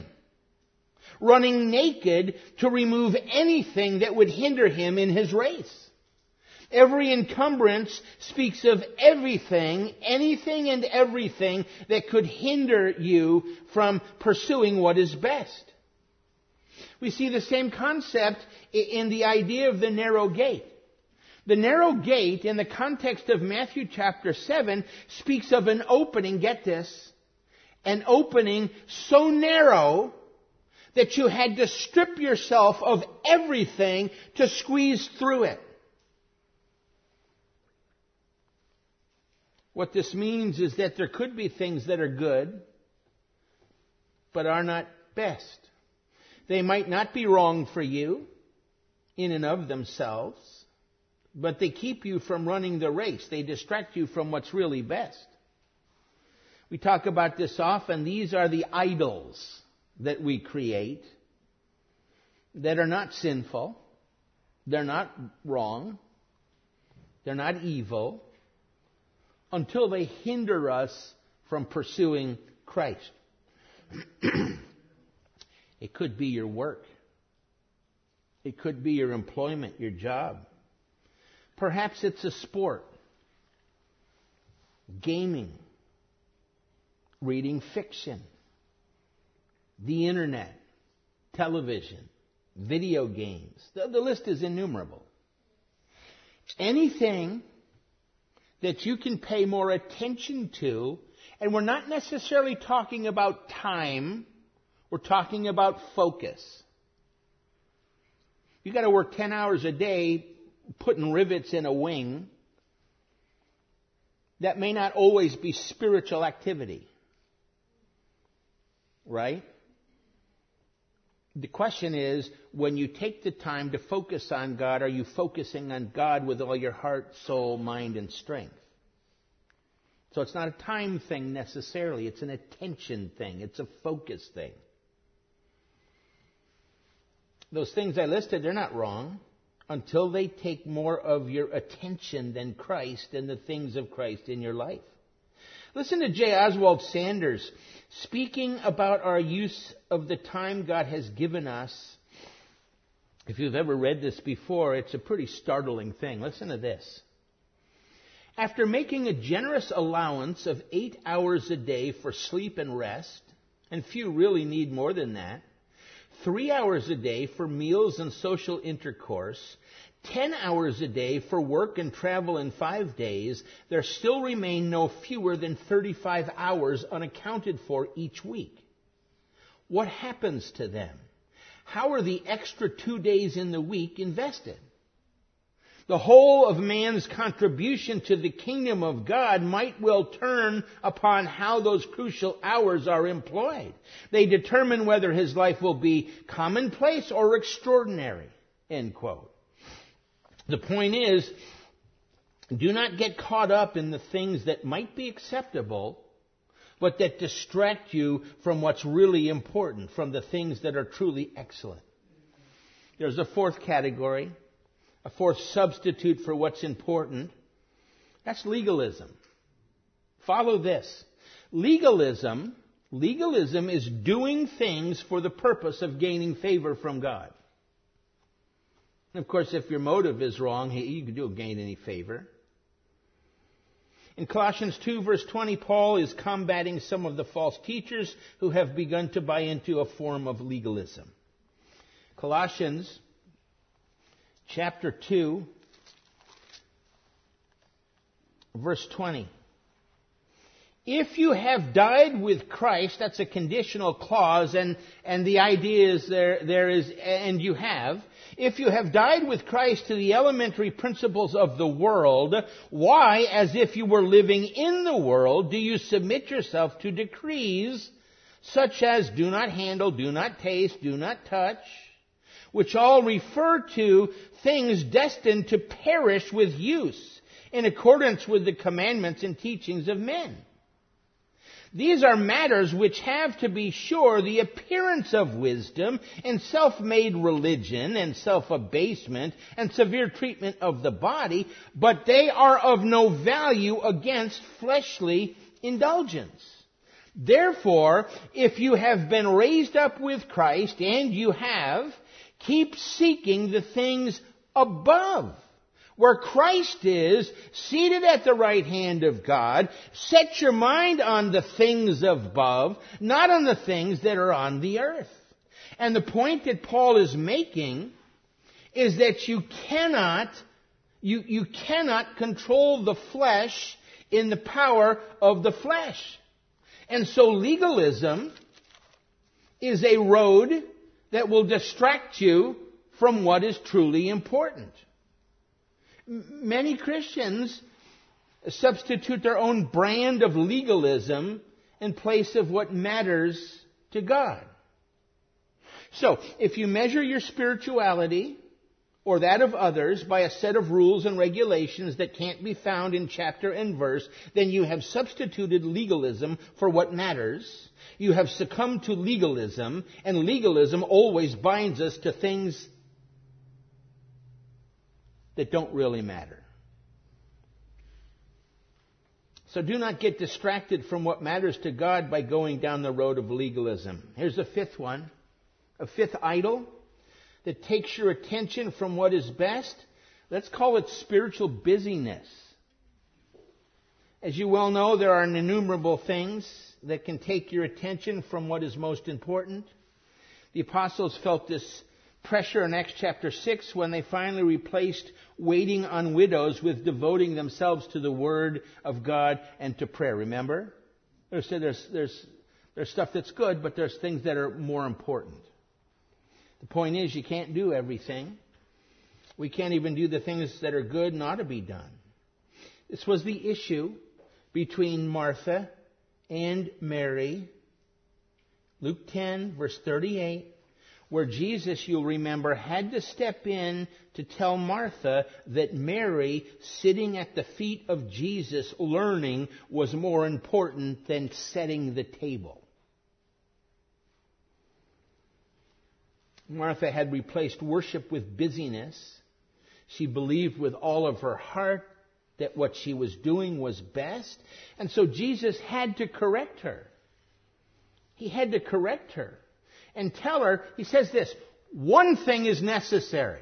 Running naked to remove anything that would hinder him in his race. Every encumbrance speaks of everything, anything and everything that could hinder you from pursuing what is best. We see the same concept in the idea of the narrow gate. The narrow gate, in the context of Matthew chapter seven, speaks of an opening, get this, an opening so narrow that you had to strip yourself of everything to squeeze through it. What this means is that there could be things that are good, but are not best. They might not be wrong for you in and of themselves, but they keep you from running the race. They distract you from what's really best. We talk about this often. These are the idols that we create that are not sinful. They're not wrong. They're not evil until they hinder us from pursuing Christ. It could be your work. It could be your employment, your job. Perhaps it's a sport, gaming, reading fiction, the internet, television, video games. The, the list is innumerable. Anything that you can pay more attention to, and we're not necessarily talking about time, we're talking about focus. You got to work ten hours a day putting rivets in a wing. That may not always be spiritual activity. Right? The question is, when you take the time to focus on God, are you focusing on God with all your heart, soul, mind, and strength? So it's not a time thing necessarily. It's an attention thing. It's a focus thing. Those things I listed, they're not wrong until they take more of your attention than Christ and the things of Christ in your life. Listen to J. Oswald Sanders speaking about our use of the time God has given us. If you've ever read this before, it's a pretty startling thing. Listen to this. After making a generous allowance of eight hours a day for sleep and rest, and few really need more than that, three hours a day for meals and social intercourse, ten hours a day for work and travel in five days, there still remain no fewer than thirty-five hours unaccounted for each week. What happens to them? How are the extra two days in the week invested? The whole of man's contribution to the kingdom of God might well turn upon how those crucial hours are employed. They determine whether his life will be commonplace or extraordinary. End quote. The point is, do not get caught up in the things that might be acceptable, but that distract you from what's really important, from the things that are truly excellent. There's a fourth category. A fourth substitute for what's important. That's legalism. Follow this. Legalism, legalism is doing things for the purpose of gaining favor from God. And of course, if your motive is wrong, you don't gain any favor. In Colossians two, verse twenty, Paul is combating some of the false teachers who have begun to buy into a form of legalism. Colossians chapter two, verse twenty. If you have died with Christ, that's a conditional clause, and, and the idea is there, there is, and you have. If you have died with Christ to the elementary principles of the world, why, as if you were living in the world, do you submit yourself to decrees such as do not handle, do not taste, do not touch, which all refer to things destined to perish with use, in accordance with the commandments and teachings of men? These are matters which have, to be sure, the appearance of wisdom and self-made religion and self-abasement and severe treatment of the body, but they are of no value against fleshly indulgence. Therefore, if you have been raised up with Christ, and you have, keep seeking the things above, where Christ is, seated at the right hand of God. Set your mind on the things above, not on the things that are on the earth. And the point that Paul is making is that you cannot, you, you cannot control the flesh in the power of the flesh. And so legalism is a road that will distract you from what is truly important. Many Christians substitute their own brand of legalism in place of what matters to God. So, if you measure your spirituality or that of others by a set of rules and regulations that can't be found in chapter and verse, then you have substituted legalism for what matters. You have succumbed to legalism, and legalism always binds us to things that don't really matter. So do not get distracted from what matters to God by going down the road of legalism. Here's the fifth one. A fifth idol that takes your attention from what is best. Let's call it spiritual busyness. As you well know, there are innumerable things that can take your attention from what is most important. The apostles felt this pressure in Acts chapter six when they finally replaced waiting on widows with devoting themselves to the Word of God and to prayer. Remember? There's, there's, there's, there's stuff that's good, but there's things that are more important. The point is, you can't do everything. We can't even do the things that are good and ought to be done. This was the issue between Martha and Mary. Luke ten, verse thirty-eight. Where Jesus, you'll remember, had to step in to tell Martha that Mary, sitting at the feet of Jesus learning, was more important than setting the table. Martha had replaced worship with busyness. She believed with all of her heart that what she was doing was best. And so Jesus had to correct her. He had to correct her. And tell her, he says this, one thing is necessary.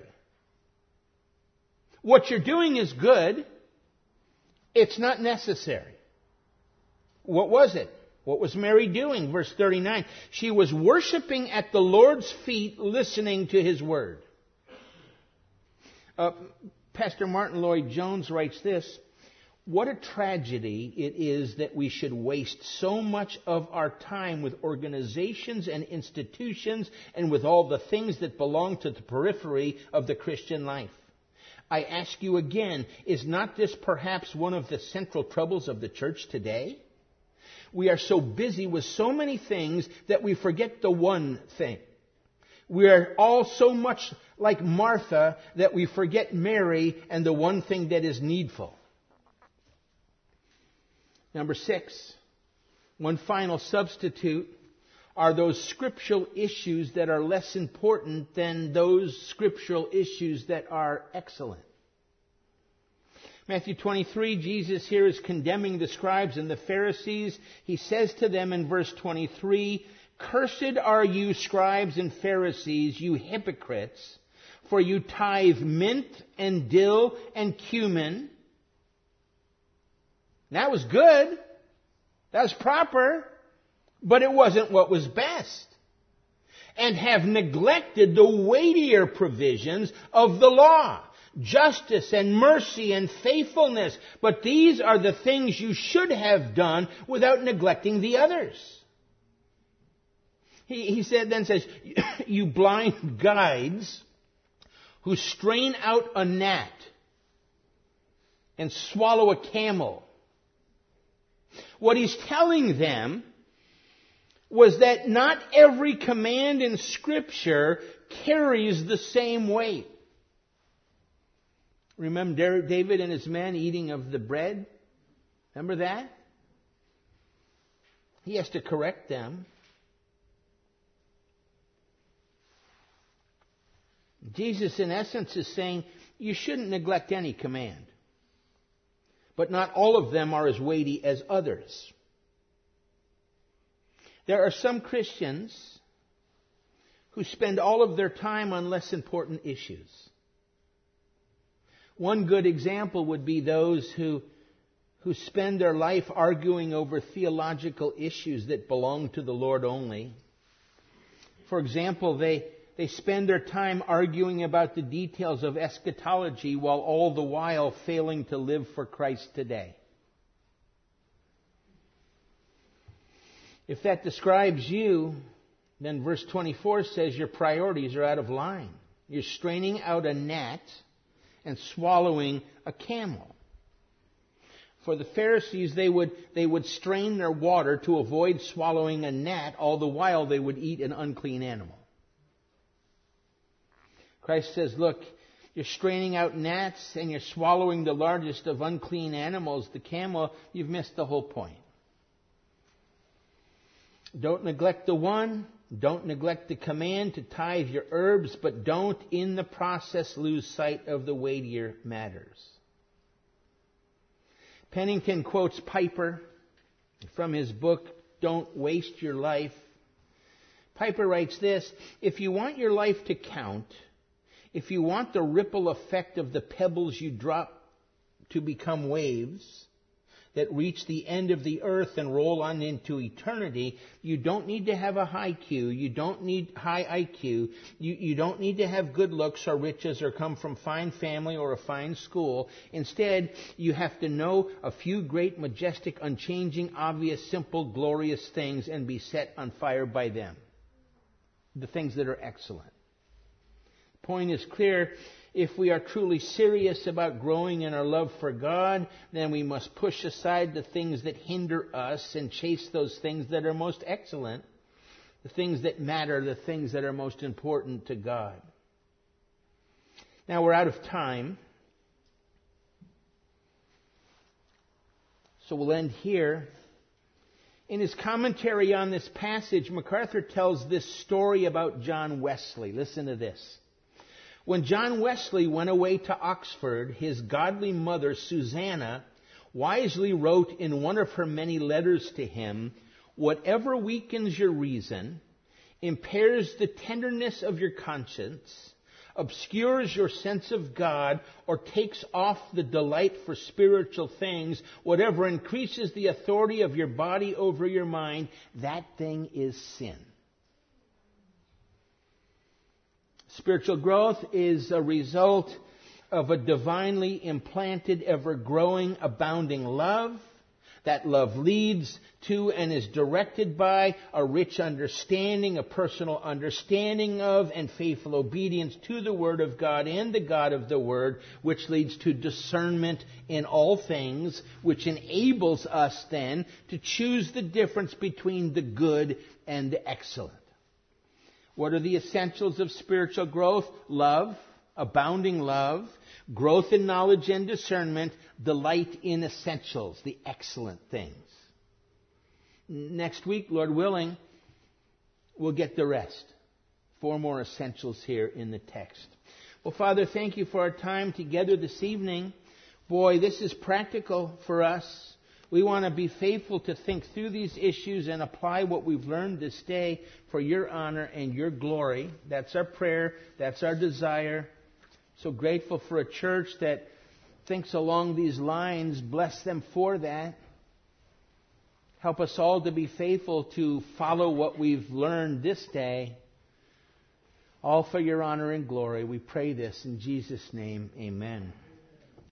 What you're doing is good. It's not necessary. What was it? What was Mary doing? Verse thirty-nine. She was worshiping at the Lord's feet, listening to His word. Uh, Pastor Martin Lloyd-Jones writes this. What a tragedy it is that we should waste so much of our time with organizations and institutions and with all the things that belong to the periphery of the Christian life. I ask you again, is not this perhaps one of the central troubles of the church today? We are so busy with so many things that we forget the one thing. We are all so much like Martha that we forget Mary and the one thing that is needful. Number six, one final substitute are those scriptural issues that are less important than those scriptural issues that are excellent. Matthew twenty-three, Jesus here is condemning the scribes and the Pharisees. He says to them in verse twenty-three, "Cursed are you, scribes and Pharisees, you hypocrites, for you tithe mint and dill and cumin." That was good. That was proper. But it wasn't what was best. And have neglected the weightier provisions of the law. Justice and mercy and faithfulness. But these are the things you should have done without neglecting the others. He, he said, then says, you blind guides who strain out a gnat and swallow a camel. What he's telling them was that not every command in Scripture carries the same weight. Remember David and his men eating of the bread? Remember that? He has to correct them. Jesus, in essence, is saying you shouldn't neglect any command. But not all of them are as weighty as others. There are some Christians who spend all of their time on less important issues. One good example would be those who, who spend their life arguing over theological issues that belong to the Lord only. For example, they, they spend their time arguing about the details of eschatology while all the while failing to live for Christ today. If that describes you, then verse twenty-four says your priorities are out of line. You're straining out a gnat and swallowing a camel. For the Pharisees, they would, they would strain their water to avoid swallowing a gnat, all the while they would eat an unclean animal. Christ says, look, you're straining out gnats and you're swallowing the largest of unclean animals, the camel. You've missed the whole point. Don't neglect the one. Don't neglect the command to tithe your herbs, but don't in the process lose sight of the weightier matters. Pennington quotes Piper from his book, Don't Waste Your Life. Piper writes this, if you want your life to count, if you want the ripple effect of the pebbles you drop to become waves that reach the end of the earth and roll on into eternity, you don't need to have a high Q. You don't need high I Q. You, you don't need to have good looks or riches or come from fine family or a fine school. Instead, you have to know a few great, majestic, unchanging, obvious, simple, glorious things and be set on fire by them. The things that are excellent. The point is clear. If we are truly serious about growing in our love for God, then we must push aside the things that hinder us and chase those things that are most excellent, the things that matter, the things that are most important to God. Now we're out of time, so we'll end here. In his commentary on this passage, MacArthur tells this story about John Wesley. Listen to this. When John Wesley went away to Oxford, his godly mother, Susanna, wisely wrote in one of her many letters to him, whatever weakens your reason, impairs the tenderness of your conscience, obscures your sense of God, or takes off the delight for spiritual things, whatever increases the authority of your body over your mind, that thing is sin. Spiritual growth is a result of a divinely implanted, ever-growing, abounding love. That love leads to and is directed by a rich understanding, a personal understanding of and faithful obedience to the Word of God and the God of the Word, which leads to discernment in all things, which enables us then to choose the difference between the good and the excellent. What are the essentials of spiritual growth? Love, abounding love, growth in knowledge and discernment, delight in essentials, the excellent things. Next week, Lord willing, we'll get the rest. Four more essentials here in the text. Well, Father, thank you for our time together this evening. Boy, this is practical for us. We want to be faithful to think through these issues and apply what we've learned this day for your honor and your glory. That's our prayer. That's our desire. So grateful for a church that thinks along these lines. Bless them for that. Help us all to be faithful to follow what we've learned this day. All for your honor and glory. We pray this in Jesus' name. Amen.